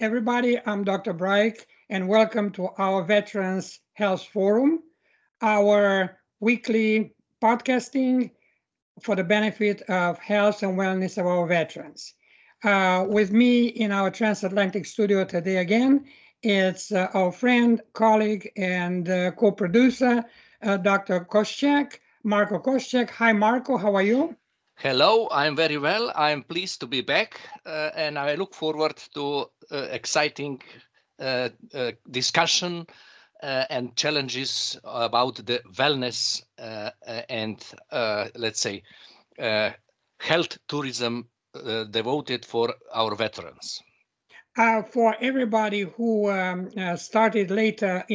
everybody. I'm Dr. Braik, and welcome to our Veterans Health Forum, our weekly podcasting for the benefit of health and wellness of our veterans. With me in our transatlantic studio today again, it's our friend, colleague, and co-producer, Dr. Koschek, Marco Koschek. Hi, Marco. How are you? Hello, I'm very well. I'm pleased to be back, and I look forward to exciting discussion and challenges about the wellness and let's say health tourism devoted for our veterans. For everybody who started later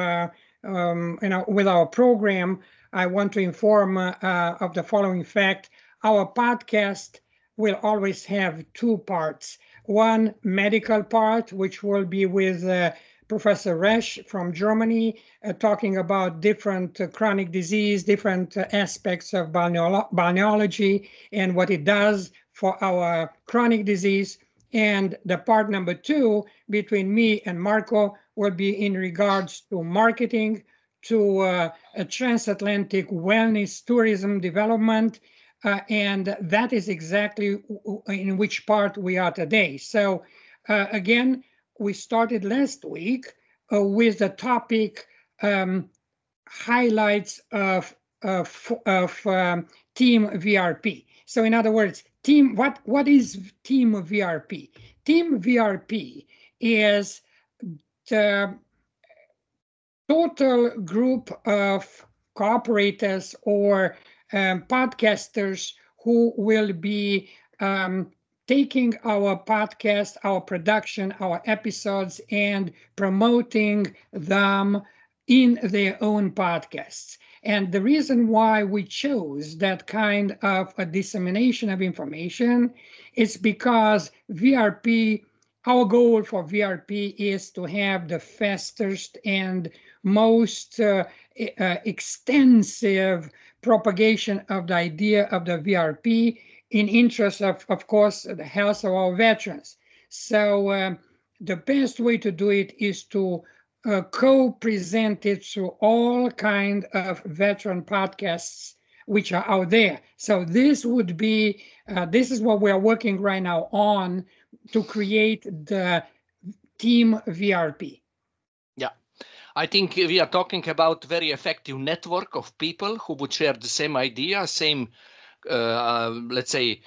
with our program, I want to inform of the following fact. Our podcast will always have two parts. One medical part, which will be with Professor Resch from Germany, talking about different chronic disease, different aspects of balneology and what it does for our chronic disease. And the part number two between me and Marco will be in regards to marketing, to a transatlantic wellness tourism development. And that is exactly in which part we are today. So again, we started last week with the topic highlights of Team VRP. So in other words, what is Team VRP? Team VRP is the total group of cooperators or podcasters who will be taking our podcast, our production, our episodes, and promoting them in their own podcasts. And the reason why we chose that kind of a dissemination of information is because VRP, our goal for VRP is to have the fastest and most extensive propagation of the idea of the VRP in interest of course, the health of our veterans. So the best way to do it is to co-present it through all kind of veteran podcasts which are out there. So this would be, this is what we are working right now on to create the Team VRP. Yeah, I think we are talking about very effective network of people who would share the same idea, same, let's say,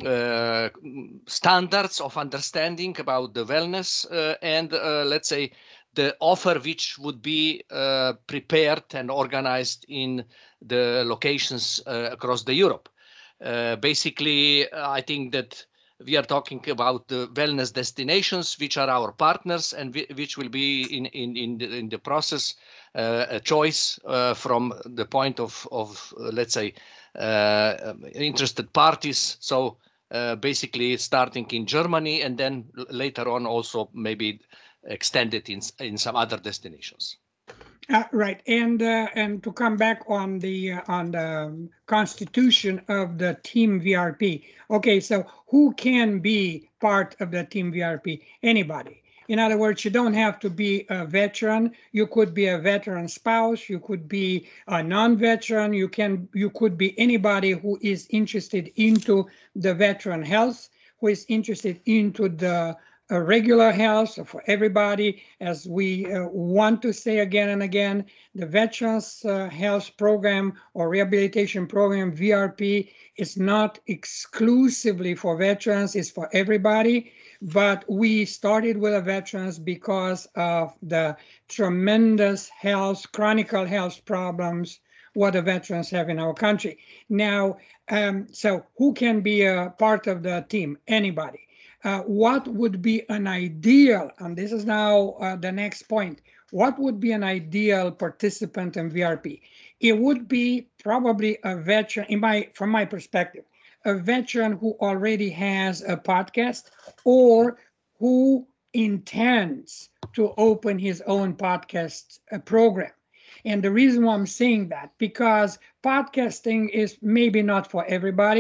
standards of understanding about the wellness and let's say the offer which would be prepared and organized in the locations across the Europe. Basically, I think that we are talking about the wellness destinations, which are our partners and which will be in the process a choice from the point of let's say interested parties. So basically starting in Germany and then later on also maybe extended in some other destinations. Right, and to come back on the constitution of the Team VRP. Okay, so who can be part of the Team VRP? Anybody. In other words, you don't have to be a veteran. You could be a veteran spouse. You could be a non-veteran. You could be anybody who is interested into the veteran health, who is interested into the regular health for everybody. As we want to say again and again, the Veterans Health Program or Rehabilitation Program, VRP, is not exclusively for veterans, it's for everybody. But we started with the veterans because of the tremendous chronic health problems what the veterans have in our country. Now, so who can be a part of the team? Anybody. What would be an ideal, and this is now the next point, what would be an ideal participant in VRP? It would be probably a veteran, from my perspective, a veteran who already has a podcast or who intends to open his own podcast program. And the reason why I'm saying that, because podcasting is maybe not for everybody.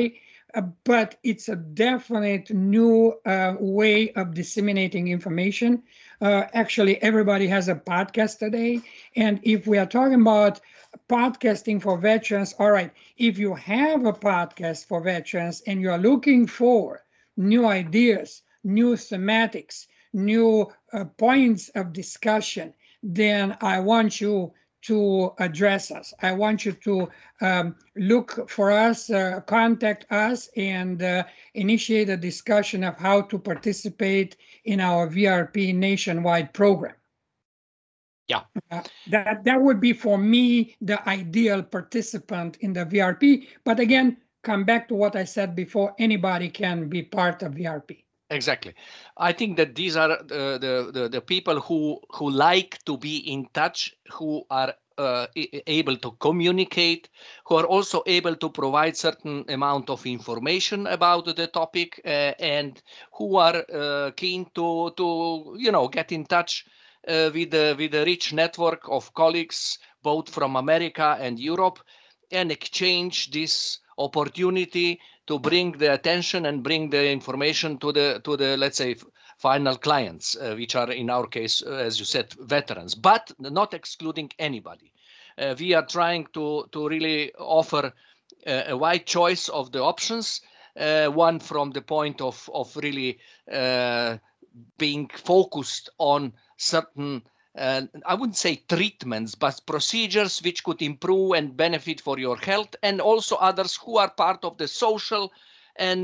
but it's a definite new way of disseminating information. Actually, everybody has a podcast today. And if we are talking about podcasting for veterans, all right, if you have a podcast for veterans and you're looking for new ideas, new thematics, new points of discussion, then I want you to address us. I want you to look for us, contact us, and initiate a discussion of how to participate in our VRP nationwide program. Yeah. That would be for me the ideal participant in the VRP. But again, come back to what I said before, anybody can be part of VRP. Exactly. I think that these are the people who like to be in touch, who are able to communicate, who are also able to provide certain amount of information about the topic, and who are keen to get in touch with a rich network of colleagues, both from America and Europe, and exchange this opportunity to bring the attention and bring the information to the let's say final clients, which are in our case, as you said, veterans, but not excluding anybody. We are trying to really offer a wide choice of the options. One from the point of really being focused on certain I wouldn't say treatments, but procedures which could improve and benefit for your health, and also others who are part of the social and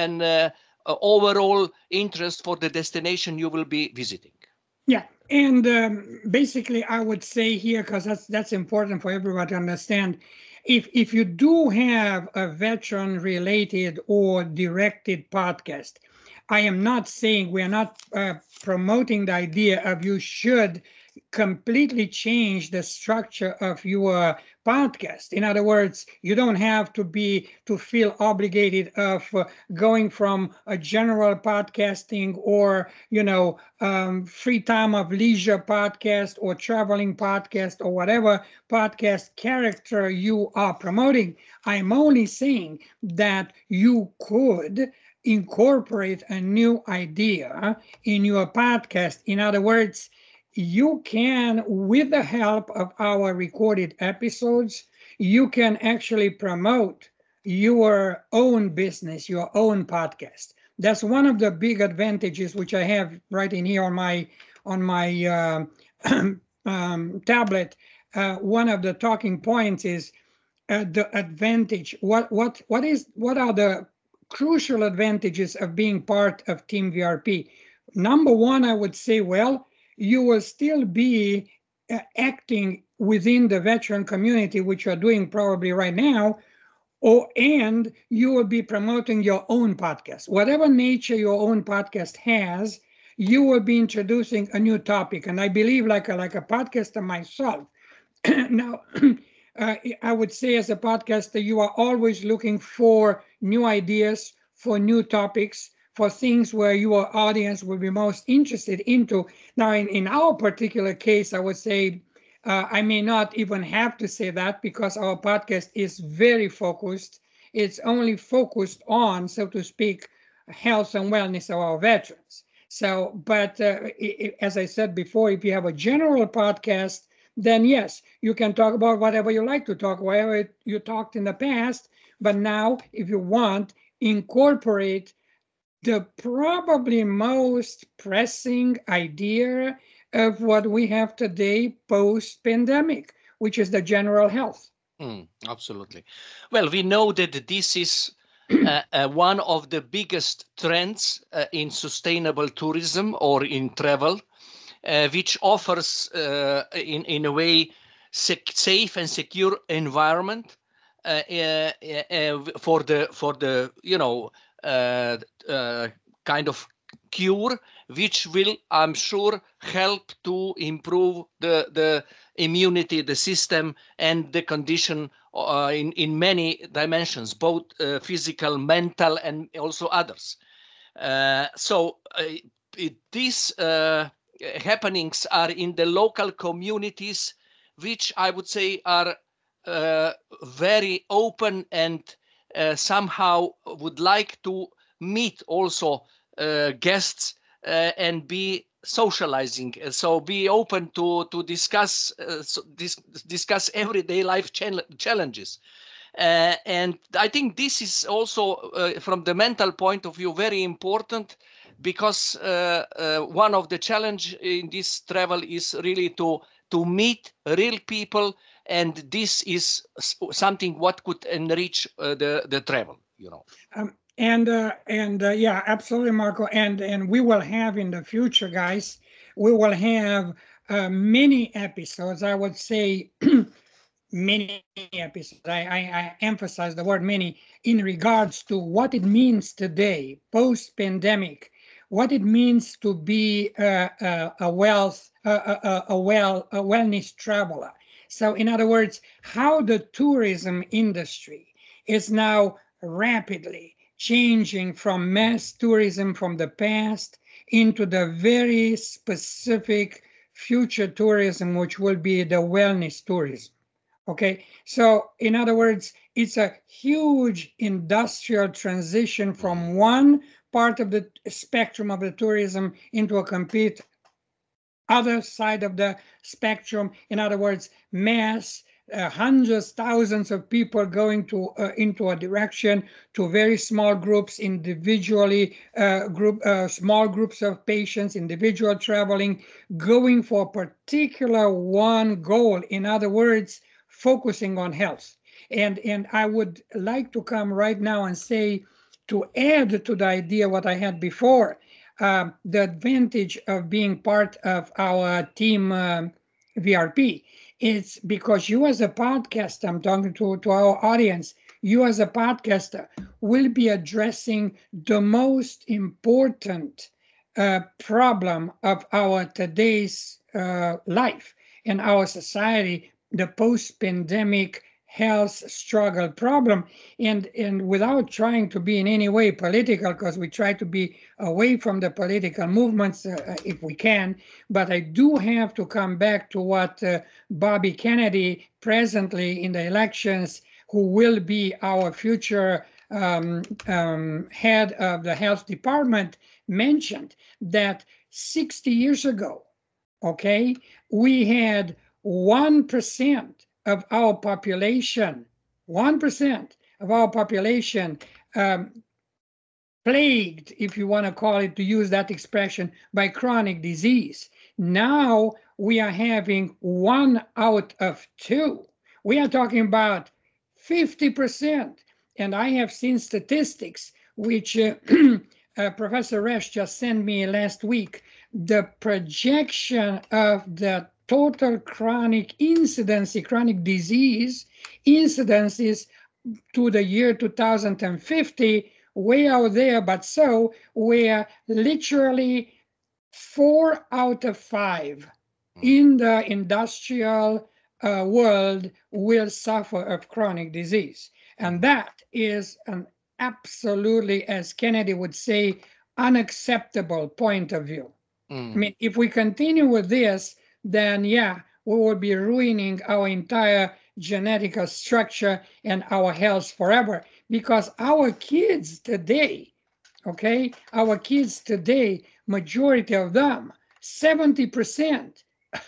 overall interest for the destination you will be visiting. Yeah, and basically, I would say here, because that's important for everyone to understand. If you do have a veteran-related or directed podcast, I am not saying we are not promoting the idea of you should completely change the structure of your podcast. In other words, you don't have to feel obligated of going from a general podcasting or free time of leisure podcast or traveling podcast or whatever podcast character you are promoting. I'm only saying that you could incorporate a new idea in your podcast. In other words, you can, with the help of our recorded episodes, you can actually promote your own business, your own podcast. That's one of the big advantages, which I have right in here on my tablet. One of the talking points is the advantage. What are the crucial advantages of being part of Team VRP? Number one, I would say, well, you will still be acting within the veteran community, which you're doing probably right now, and you will be promoting your own podcast. Whatever nature your own podcast has, you will be introducing a new topic. And I believe, like a podcaster myself, now, I would say as a podcaster, you are always looking for new ideas, for new topics, for things where your audience will be most interested into. Now, in our particular case, I would say, I may not even have to say that because our podcast is very focused. It's only focused on, so to speak, health and wellness of our veterans. So, but as I said before, if you have a general podcast, then yes, you can talk about whatever you like to talk, whatever you talked in the past. But now, if you want, incorporate the probably most pressing idea of what we have today post-pandemic, which is the general health. Absolutely. Well, we know that this is one of the biggest trends in sustainable tourism or in travel, which offers, in a way, safe and secure environment for the kind of cure, which will, I'm sure, help to improve the immunity, the system, and the condition in many dimensions, both physical, mental, and also others. So these happenings are in the local communities, which I would say are very open and somehow would like to meet also guests and be socializing, so be open to discuss discuss everyday life challenges. And I think this is also from the mental point of view very important, because one of the challenge in this travel is really to meet real people, and this is something what could enrich the travel, you know. Yeah, absolutely, Marco. And we will have in the future, guys, we will have many episodes. I would say many episodes. I emphasize the word many in regards to what it means today, post-pandemic, what it means to be a wellness traveler. So, in other words, how the tourism industry is now rapidly changing from mass tourism from the past into the very specific future tourism, which will be the wellness tourism. Okay, so in other words, it's a huge industrial transition from one part of the spectrum of the tourism into a complete other side of the spectrum. In other words, mass, hundreds, thousands of people going to into a direction, to very small groups, individually small groups of patients, individual traveling, going for a particular one goal. In other words, focusing on health. And I would like to come right now and say, to add to the idea what I had before, the advantage of being part of our team VRP is because you as a podcaster, I'm talking to our audience, you as a podcaster will be addressing the most important problem of our today's life in our society, the post-pandemic health struggle problem. And without trying to be in any way political, because we try to be away from the political movements if we can, but I do have to come back to what Bobby Kennedy, presently in the elections, who will be our future head of the health department, mentioned that 60 years ago, okay, we had 1% of our population, 1% of our population plagued, if you want to call it, to use that expression, by chronic disease. Now we are having 1 out of 2. We are talking about 50%. And I have seen statistics which Professor Resch just sent me last week. The projection of the total chronic incidency, chronic disease incidences to the year 2050, way out there, but so where literally 4 out of 5 in the industrial world will suffer of chronic disease. And that is an absolutely, as Kennedy would say, unacceptable point of view. I mean, if we continue with this, then yeah, we will be ruining our entire genetic structure and our health forever, because our kids today, okay, our kids today, majority of them, 70%,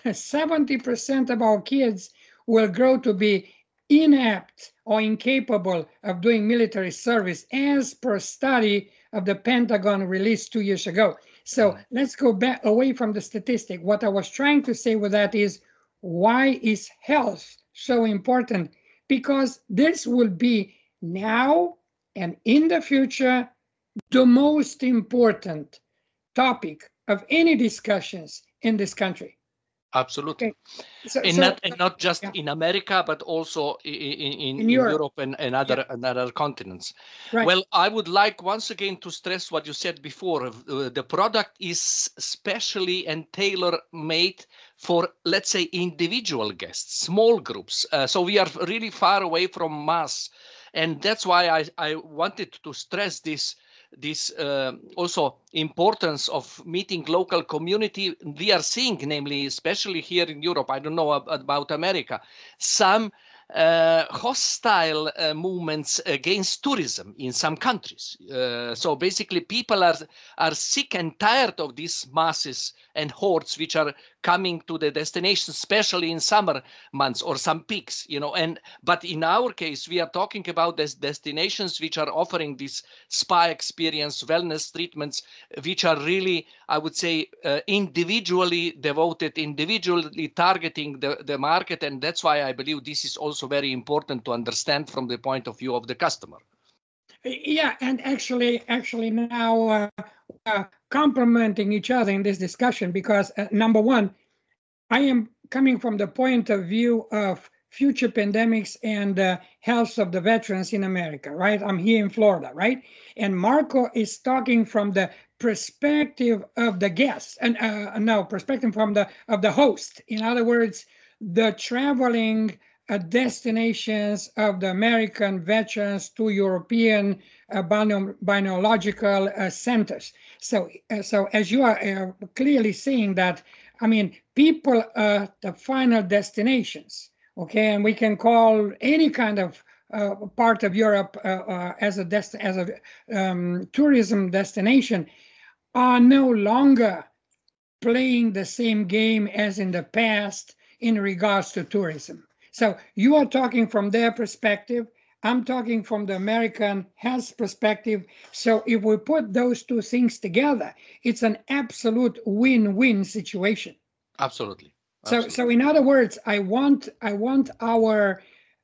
70% of our kids will grow to be inept or incapable of doing military service, as per study of the Pentagon released 2 years ago. So let's go back away from the statistic. What I was trying to say with that is, why is health so important? Because this will be now and in the future the most important topic of any discussions in this country. Absolutely. Okay. And not just in America, but also in Europe and other continents. Right. Well, I would like once again to stress what you said before. The product is specially and tailor-made for, let's say, individual guests, small groups. So we are really far away from mass. And that's why I wanted to stress this also importance of meeting local community. We are seeing, namely, especially here in Europe, I don't know about America, some hostile movements against tourism in some countries. So basically, people are sick and tired of these masses and hordes which are coming to the destination, especially in summer months or some peaks, but in our case, we are talking about these destinations which are offering this spa experience, wellness treatments, which are really, I would say, individually devoted, individually targeting the market. And that's why I believe this is also very important to understand from the point of view of the customer. Yeah, and actually now complementing each other in this discussion, because number one, I am coming from the point of view of future pandemics and health of the veterans in America, right? I'm here in Florida, right? And Marco is talking from the perspective of the guest, and perspective from of the host. In other words, the traveling destinations of the American veterans to European biological centers. So as you are clearly saying that, I mean, people the final destinations, okay, and we can call any kind of part of Europe as a tourism destination, are no longer playing the same game as in the past in regards to tourism. So you are talking from their perspective. I'm talking from the American health perspective. So if we put those two things together, it's an absolute win-win situation. Absolutely. So in other words, I want our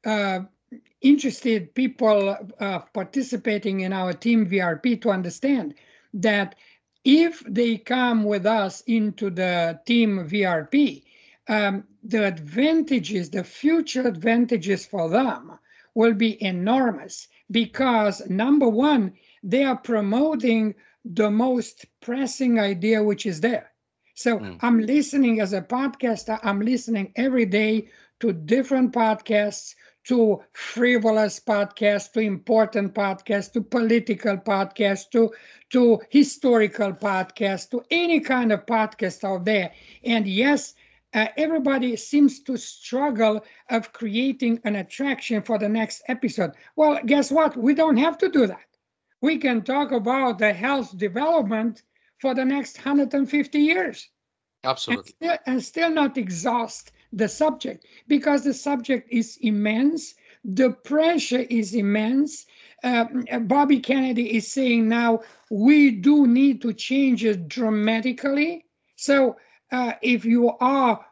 interested people participating in our Team VRP to understand that if they come with us into the Team VRP, the advantages, the future advantages for them will be enormous, because number one, they are promoting the most pressing idea which is there. So I'm listening as a podcaster, I'm listening every day to different podcasts, to frivolous podcasts, to important podcasts, to political podcasts, to historical podcasts, to any kind of podcast out there. And yes, everybody seems to struggle of creating an attraction for the next episode. Well, guess what? We don't have to do that. We can talk about the health development for the next 150 years. Absolutely. And still not exhaust the subject, because the subject is immense. The pressure is immense. Bobby Kennedy is saying now we do need to change it dramatically. So if you are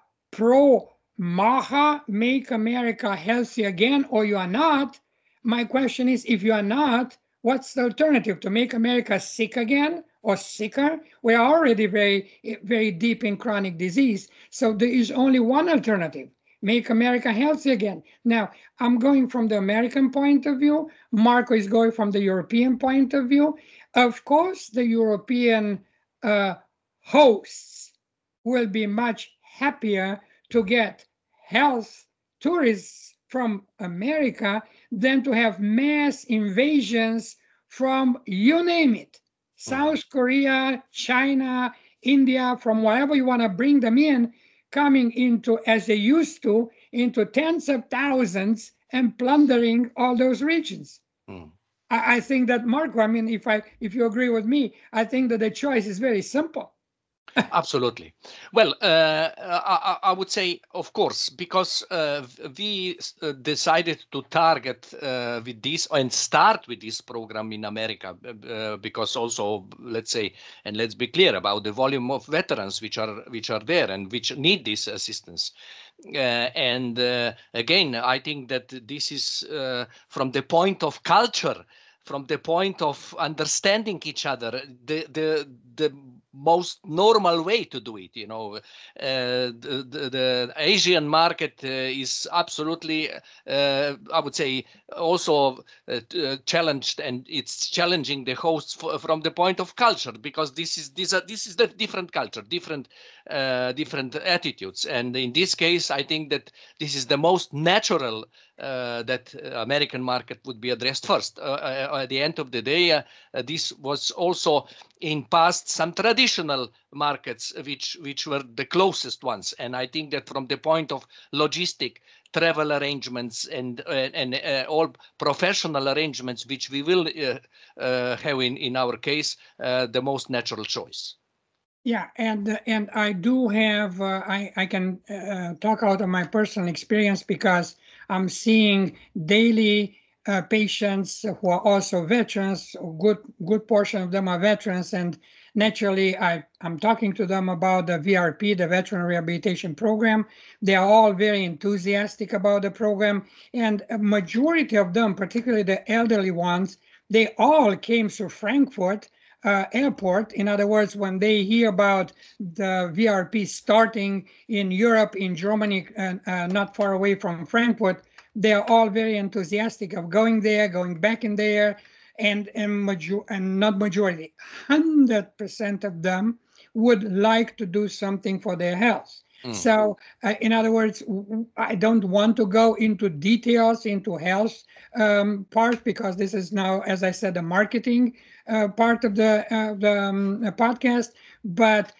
pro-MAHA, Make America Healthy Again, or you are not, my question is, if you are not, what's the alternative? To make America sick again or sicker? We are already very, very deep in chronic disease. So there is only one alternative: make America healthy again. Now, I'm going from the American point of view. Marco is going from the European point of view. Of course, the European hosts will be much happier to get health tourists from America than to have mass invasions from, you name it, South Korea, China, India, from wherever you want to bring them in, coming into, as they used to, into tens of thousands and plundering all those regions. I think that, Marco, I mean, if you agree with me, I think that the choice is very simple. Absolutely. Well, I would say, of course, because we decided to target with this and start with this program in America, because also, let's say, and let's be clear about the volume of veterans which are there and which need this assistance. And again, I think that this is from the point of culture, from the point of understanding each other, the most normal way to do it. The Asian market is absolutely, I would say, also challenged, and it's challenging the hosts from the point of culture, because this is the different culture, different attitudes. And in this case, I think that this is the most natural that American market would be addressed first. At the end of the day, this was also in past some traditional markets which were the closest ones. And I think that from the point of logistic, travel arrangements and all professional arrangements which we will have in our case, the most natural choice. Yeah, and I do have I can talk out of my personal experience because I'm seeing daily patients who are also veterans. Good portion of them are veterans, and naturally I'm talking to them about the VRP, the Veteran Rehabilitation Program. They are all very enthusiastic about the program, and a majority of them, particularly the elderly ones, they all came through Frankfurt airport. In other words, when they hear about the VRP starting in Europe, in Germany, not far away from Frankfurt, they are all very enthusiastic of going there, going back in there, and not majority, 100% of them would like to do something for their health. So, in other words, I don't want to go into details into health part because this is now, as I said, the marketing part of the podcast. But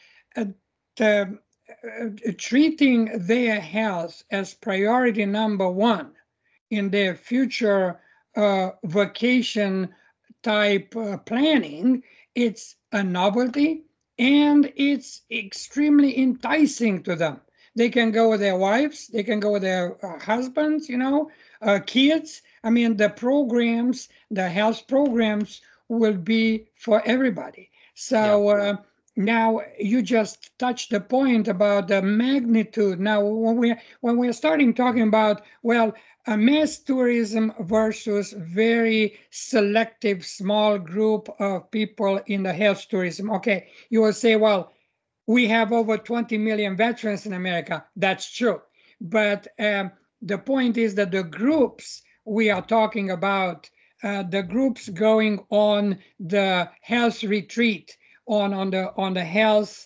treating their health as priority number one in their future vacation type planning, it's a novelty. And it's extremely enticing to them. They can go with their wives, they can go with their husbands, kids. I mean, the programs, the health programs will be for everybody. So now you just touched the point about the magnitude. Now, when we're starting talking about, well, mass tourism versus very selective small group of people in the health tourism. Okay, you will say, well, we have over 20 million veterans in America. That's true. But the point is that the groups we are talking about, the groups going on the health retreat, on the health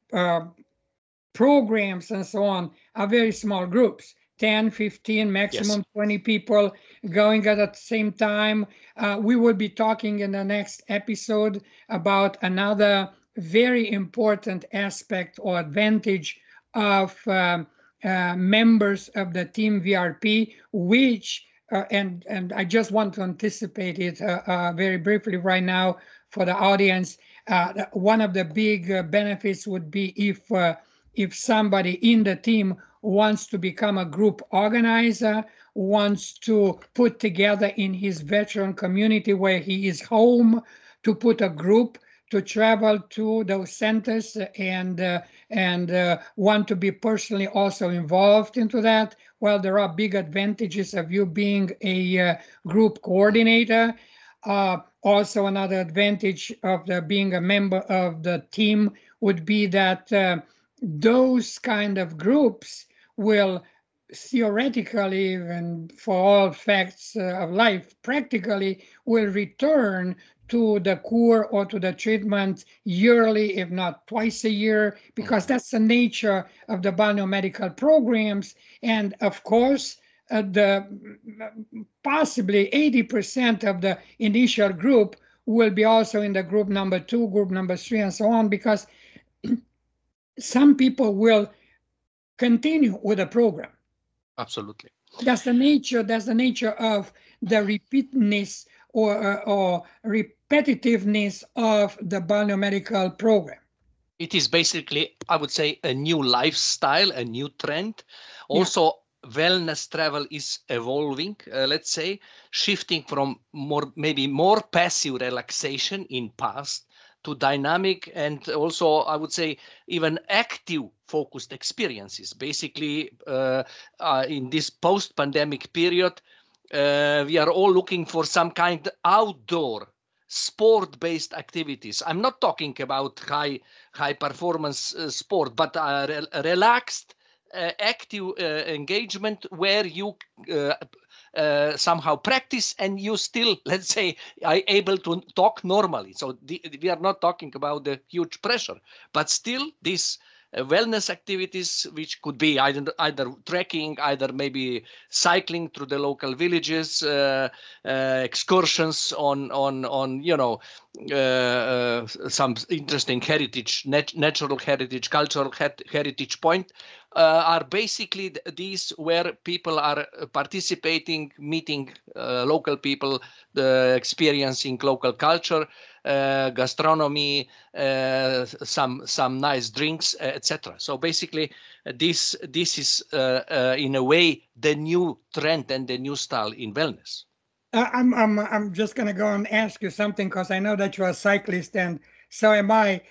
programs and so on, are very small groups. 10, 15, maximum 20 people going at the same time. We will be talking in the next episode about another very important aspect or advantage of members of the Team VRP, which, and I just want to anticipate it very briefly right now for the audience. One of the big benefits would be if somebody in the team wants to become a group organizer, wants to put together in his veteran community where he is home, to put a group to travel to those centers and want to be personally also involved into that. Well, there are big advantages of you being a group coordinator. Also, another advantage of being a member of the team would be that those kind of groups will theoretically, and for all facts of life, practically will return to the cure or to the treatment yearly, if not twice a year, because that's the nature of the biomedical programs. And of course, possibly 80% of the initial group will be also in the group number 2, group number 3, and so on, because some people will continue with the program. Absolutely. That's the nature of the repeatedness or repetitiveness of the biomedical program. It is basically, I would say, a new lifestyle, a new trend. Also, wellness travel is evolving, let's say, shifting from maybe more passive relaxation in past to dynamic and also, I would say, even active focused experiences. Basically, in this post-pandemic period, we are all looking for some kind of outdoor sport-based activities. I'm not talking about high performance sport, but relaxed, active engagement where you somehow practice and you still, let's say, are able to talk normally. So we are not talking about the huge pressure, but still this wellness activities, which could be either trekking, either maybe cycling through the local villages, excursions on some interesting heritage, natural heritage, cultural heritage point. Are basically these where people are participating, meeting local people, experiencing local culture, gastronomy, some nice drinks, etc. So basically, this is in a way the new trend and the new style in wellness. I'm just going to go and ask you something because I know that you're a cyclist and so am I.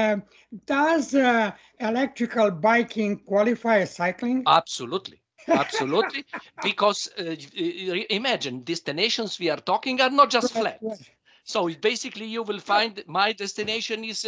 Does electrical biking qualify as cycling? Absolutely. Absolutely. Because imagine destinations we are talking are not just flat. Right. So basically, you will find my destination is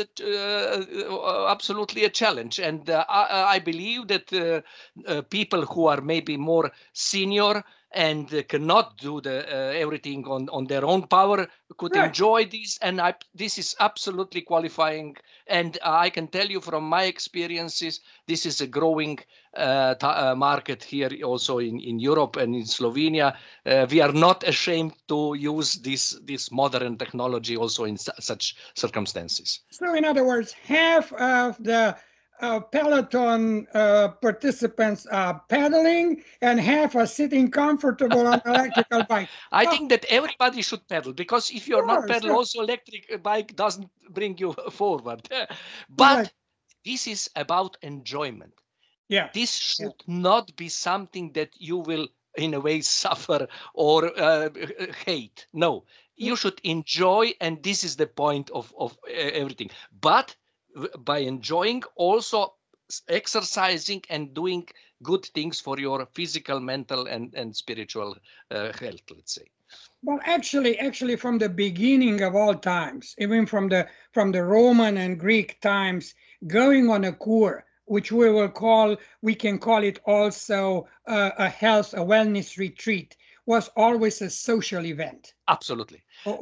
absolutely a challenge. And I believe that people who are maybe more senior and cannot do everything on their own power could enjoy this. And this is absolutely qualifying. And I can tell you from my experiences, this is a growing market here also in Europe and in Slovenia. We are not ashamed to use this modern technology also in such circumstances. So in other words, half of the peloton participants are pedaling and half are sitting comfortable on electrical bike. I think that everybody should pedal, because if you're not pedal, also electric bike doesn't bring you forward. But this is about enjoyment. Yeah. This should not be something that you will in a way suffer or hate. No, you should enjoy, and this is the point of everything. But by enjoying, also exercising and doing good things for your physical, mental, and spiritual health, let's say. Well, actually, from the beginning of all times, even from the Roman and Greek times, going on a cure, which we can call it also a wellness retreat, was always a social event. Absolutely.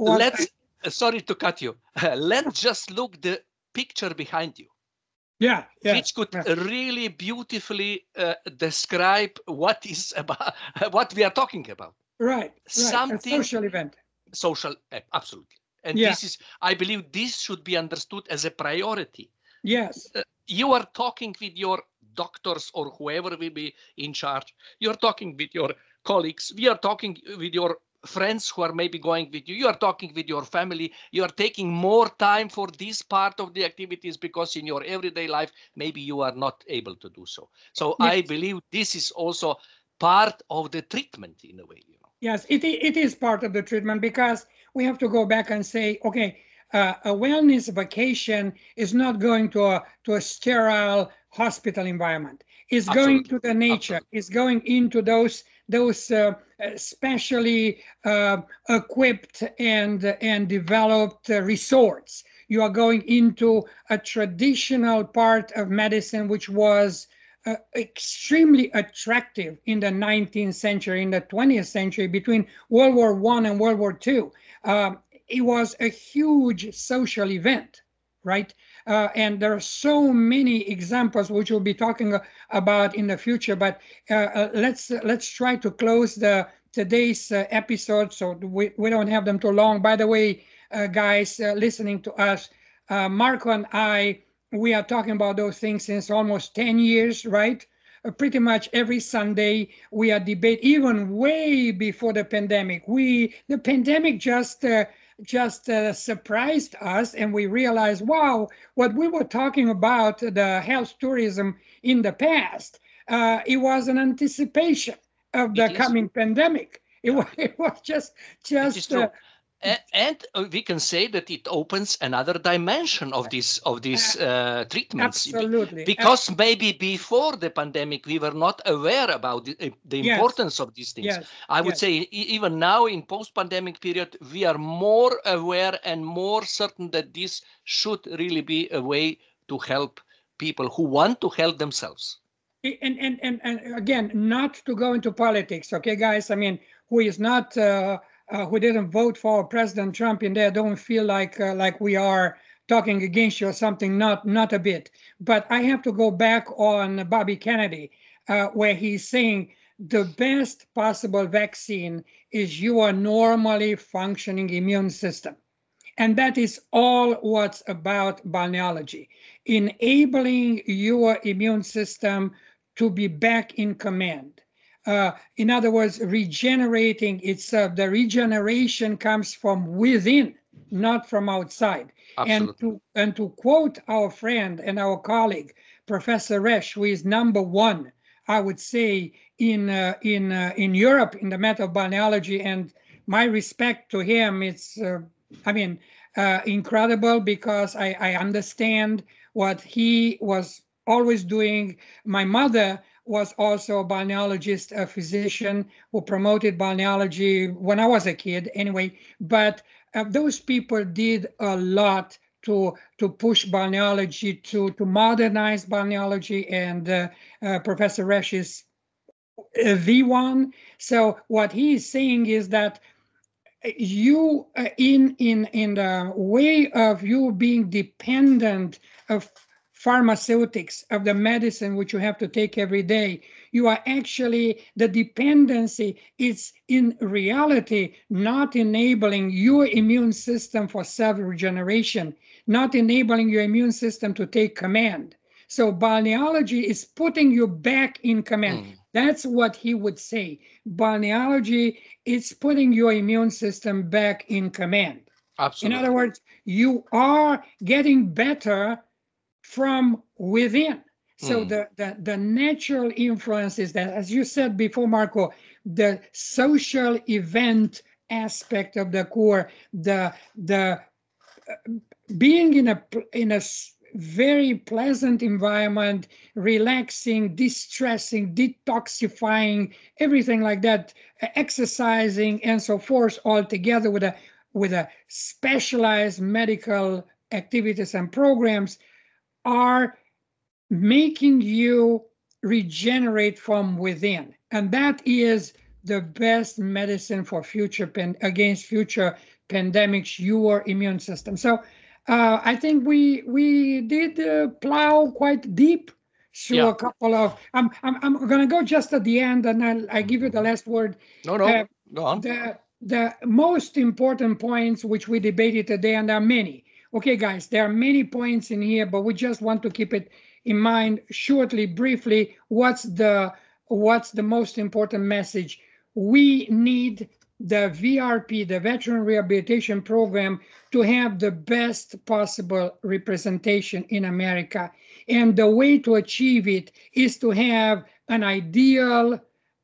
Sorry to cut you. Let's just look the picture behind you. Yeah. Which could really beautifully describe what we are talking about. Right. Something, a social event. Social, absolutely. And this is, I believe, this should be understood as a priority. Yes. You are talking with your doctors or whoever will be in charge. You're talking with your colleagues. We are talking with your friends who are maybe going with you. You are talking with your family. You are taking more time for this part of the activities because in your everyday life, maybe you are not able to do so. So I believe this is also part of the treatment in a way. Yes, it is part of the treatment, because we have to go back and say, okay, a wellness vacation is not going to a sterile hospital environment. It's going to the nature. It's going into those specially equipped and developed resorts. You are going into a traditional part of medicine, which was extremely attractive in the 19th century, in the 20th century, between World War I and World War II. It was a huge social event, right? And there are so many examples which we'll be talking about in the future. But let's try to close today's episode so we don't have them too long. By the way, guys listening to us, Marco and I, we are talking about those things since almost 10 years, right? Pretty much every Sunday we are debating, even way before the pandemic. The pandemic just surprised us, and we realized, wow, what we were talking about, the health tourism in the past, it was an anticipation of the coming pandemic. It was just and we can say that it opens another dimension of these treatments. Absolutely. Because maybe before the pandemic, we were not aware about the importance of these things. I would say even now in post-pandemic period, we are more aware and more certain that this should really be a way to help people who want to help themselves. And again, not to go into politics, okay, guys? I mean, who is not... who didn't vote for President Trump in there don't feel like we are talking against you or something, not a bit. But I have to go back on Bobby Kennedy, where he's saying the best possible vaccine is your normally functioning immune system. And that is all what's about balneology, enabling your immune system to be back in command. In other words, regenerating itself. The regeneration comes from within, not from outside. Absolutely. And to quote our friend and our colleague, Professor Resch, who is number one, I would say, in Europe in the matter of balneology, and my respect to him, it's incredible, because I understand what he was always doing. My mother was also a balneologist, a physician who promoted balneology when I was a kid anyway. But those people did a lot to push balneology, to modernize balneology, and Professor Resch is the one. So what he is saying is that you in the way of you being dependent of pharmaceutics, of the medicine which you have to take every day, you are actually, the dependency is in reality not enabling your immune system for self-regeneration, not enabling your immune system to take command. So balneology is putting you back in command. That's what he would say. Balneology is putting your immune system back in command. Absolutely. In other words, you are getting better from within. So the natural influence is that, as you said before, Marco, the social event aspect of the core, the being in a very pleasant environment, relaxing, distressing, detoxifying, everything like that, exercising and so forth, all together with a specialized medical activities and programs, are making you regenerate from within. And that is the best medicine for against future pandemics, your immune system. So I think we did plow quite deep through a couple of. I'm going to go just at the end, and I give you the last word. No, go on. The most important points which we debated today, and there are many. Okay, guys, there are many points in here, but we just want to keep it in mind shortly, briefly. What's the most important message? We need the VRP, the Veteran Rehabilitation Program, to have the best possible representation in America. And the way to achieve it is to have an ideal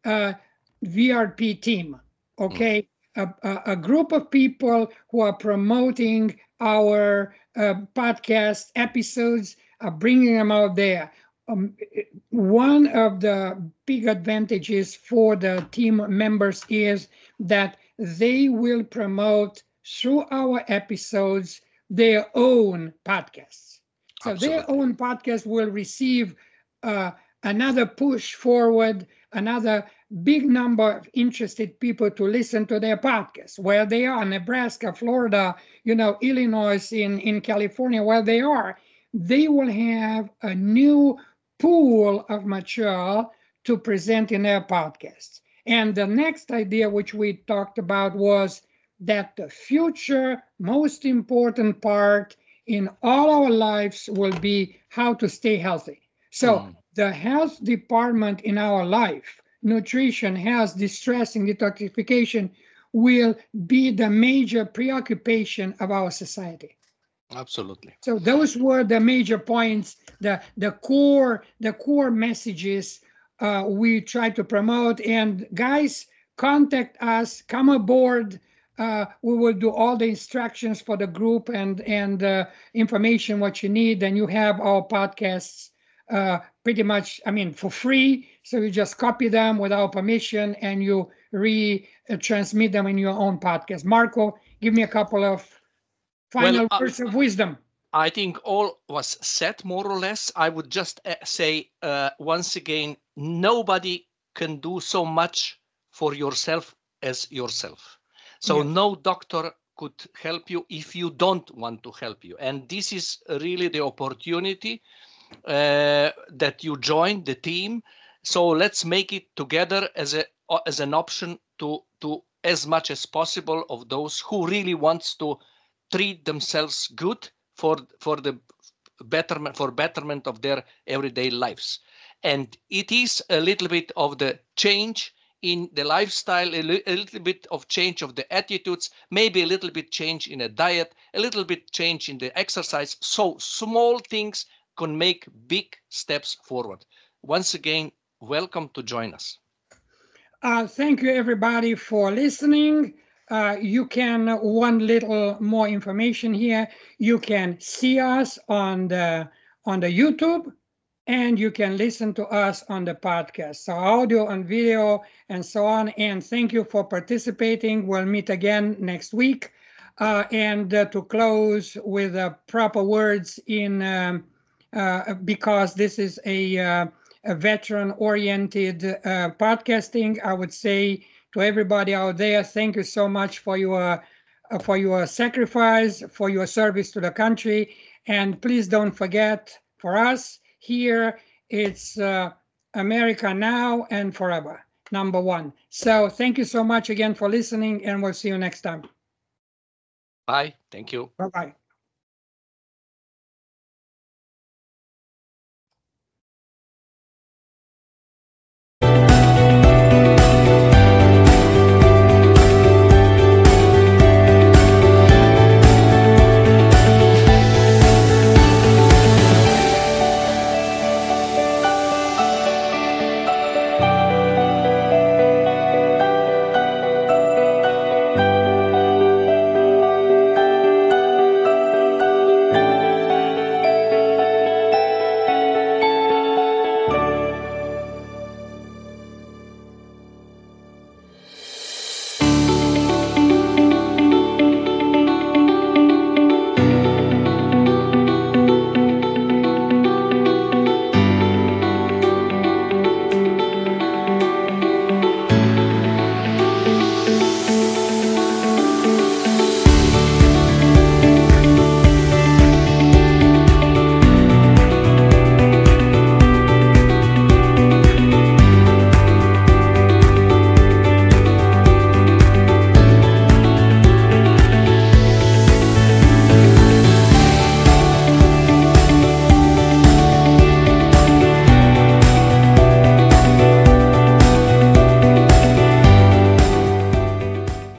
VRP team, okay? A group of people who are promoting our podcast episodes, bringing them out there. One of the big advantages for the team members is that they will promote through our episodes their own podcasts. So their own podcast will receive another push forward, another big number of interested people to listen to their podcasts, where they are, Nebraska, Florida, Illinois, in California, where they are. They will have a new pool of material to present in their podcasts. And the next idea which we talked about was that the future most important part in all our lives will be how to stay healthy. So the health department in our life, nutrition, health, distress, and detoxification, will be the major preoccupation of our society. Absolutely. So those were the major points, the core messages we try to promote. And guys, contact us, come aboard. We will do all the instructions for the group and information what you need. And you have our podcasts pretty much, for free. So you just copy them without permission and you retransmit them in your own podcast. Marco, give me a couple of final words of wisdom. I think all was said more or less. I would just say once again, nobody can do so much for yourself as yourself. So no doctor could help you if you don't want to help you. And this is really the opportunity that you join the team. So let's make it together as an option to as much as possible of those who really wants to treat themselves good for the betterment of their everyday lives. And it is a little bit of the change in the lifestyle, a little bit of change of the attitudes, maybe a little bit change in a diet, a little bit change in the exercise. So small things can make big steps forward. Once again, welcome to join us. Thank you everybody for listening. You can, one little more information here, you can see us on the YouTube, and you can listen to us on the podcast. So audio and video and so on. And thank you for participating. We'll meet again next week. And to close with proper words in because this is a veteran-oriented podcasting, I would say to everybody out there, thank you so much for your sacrifice, for your service to the country. And please don't forget, for us here, it's America now and forever, #1. So thank you so much again for listening, and we'll see you next time. Bye. Thank you. Bye-bye.